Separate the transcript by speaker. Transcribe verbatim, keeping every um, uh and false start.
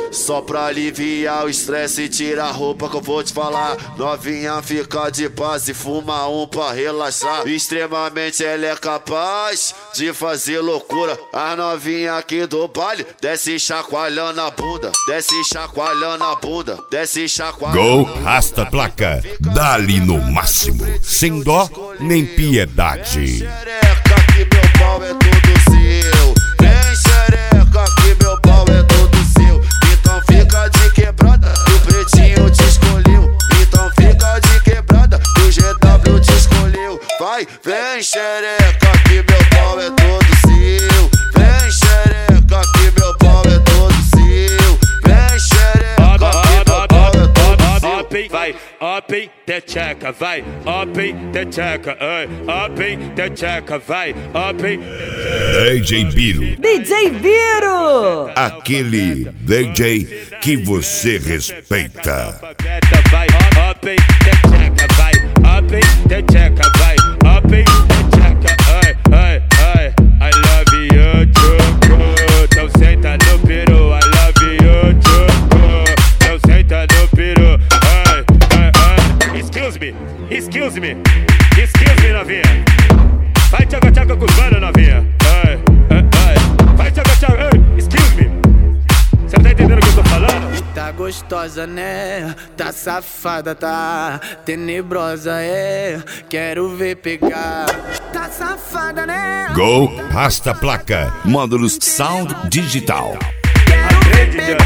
Speaker 1: Só pra aliviar o estresse e tirar a roupa que eu vou te falar. Novinha fica de paz e fuma um pra relaxar. Extremamente ela é capaz de fazer loucura. A novinha aqui do baile desce chacoalhando a bunda, desce chacoalhando a bunda, desce chacoalhando.
Speaker 2: Gol, rasta placa, dá-lhe no máximo, sem dó nem piedade.
Speaker 1: Xereca que meu pau é todo seu. Vem xereca que meu pau é todo seu. Então fica de quebrada que o pretinho te escolheu. Então fica de quebrada que o G W te escolheu. Vai, vem xereca que meu pau é todo seu. Vem xereca que meu pau é todo seu. Vem xereca que meu pau é todo seu.
Speaker 3: Vai, up the checa, vai, up the checa, up the checa, vai, up.
Speaker 2: D J Biro.
Speaker 4: D J Biro.
Speaker 2: Aquele D J que você respeita.
Speaker 3: Vai, up the checa, vai, up the checa, vai, up the checa, ai, ai, ai. I love you, choco. Então senta no peru, I love you, choco. Então senta no peru. Excuse me, excuse me, excuse me, novinha. Vai tchaca tchaca com os mano, novinha. Ai, ai, ai. Vai tchaca tchaca, ai, excuse me. Cê não tá entendendo o que eu tô falando?
Speaker 5: Tá gostosa, né? Tá safada, tá tenebrosa, é. Quero ver pegar. Tá safada, né?
Speaker 2: Gol, rasta placa, módulos Sound Digital.
Speaker 5: Quero ver pegar.